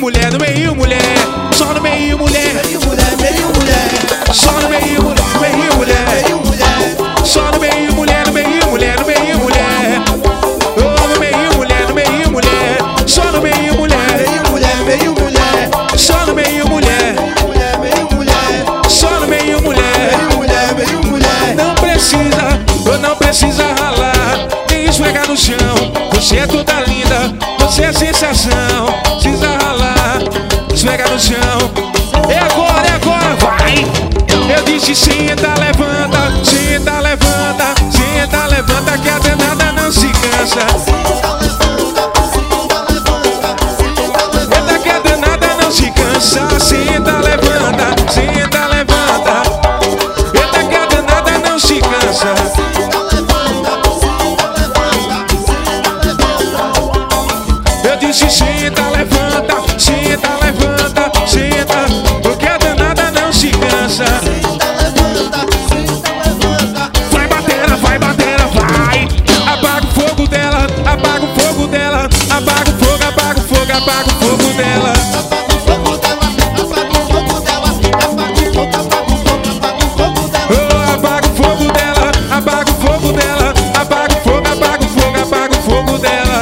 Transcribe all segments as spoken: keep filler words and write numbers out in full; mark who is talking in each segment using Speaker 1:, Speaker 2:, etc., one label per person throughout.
Speaker 1: mulher, no meio mulher, só no meio mulher,
Speaker 2: Meio mulher, meio mulher,
Speaker 1: só no meio mulher, meio mulher,
Speaker 2: meio mulher,
Speaker 1: só no meio mulher, no meio mulher, no meio mulher, oh, no meio mulher, no meio mulher, só no meio mulher,
Speaker 2: meio mulher, meio mulher,
Speaker 1: só no meio mulher,
Speaker 2: mulher, meio mulher,
Speaker 1: só no meio mulher.
Speaker 2: meio mulher, meio mulher.
Speaker 1: Não precisa, ou não precisa ralar, nem esfregar no chão. Você é toda linda, você é sensação. Precisa ralar, esfregar no chão. É agora, é agora, vai! Eu disse senta, levanta, senta, levanta, senta, levanta, que a danada não se cansa. Senta que a danada não se cansa. Senta, levanta, senta, levanta. Eita que a danada não se cansa. Eu disse senta, levanta, senta, levanta, senta, porque a danada não se cansa. Vai batendo, vai batendo, vai. Apaga o fogo dela, apaga o fogo dela, apaga o fogo, apaga o fogo, apaga o fogo dela. Oh, apaga o fogo dela, apaga o fogo dela, apaga o fogo, apaga o fogo, apaga o fogo dela.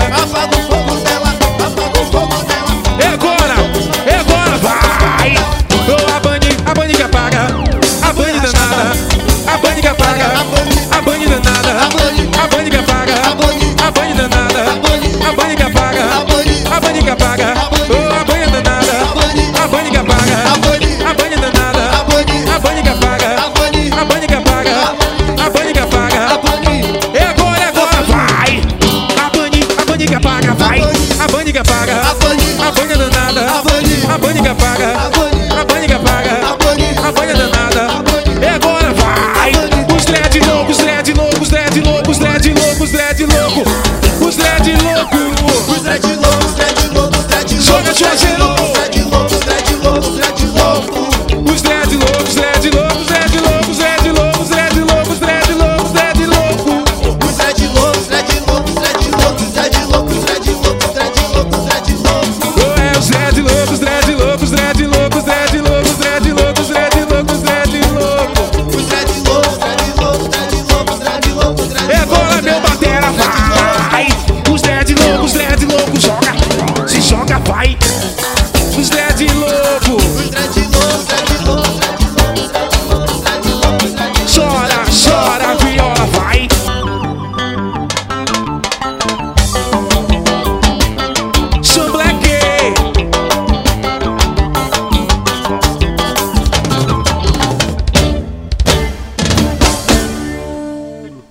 Speaker 1: É agora, é agora, vai! Oh, a Bani, a Bani que apaga, a Bani danada, a Bani que apaga, a Bani danada, a Bani que apaga, a Bani danada, a Bani que apaga, a Bani que apaga, oh, a Bani danada, a Bani que apaga, a Bani danada, a Bani que apaga, a Bani que apaga, a Bani que apaga. É agora, é agora, vai! A Bani, a Bani que apaga, vai! A Bani que apaga, a Bani danada, a Bani que apaga, a Bani que apaga, a Bani danada. É agora, vai! Os dread loucos, dread loucos, dread loucos, dread loucos, dread louco, os dread louco.
Speaker 2: Os dread loucos, dread loucos, dread loucos.
Speaker 1: Joga suas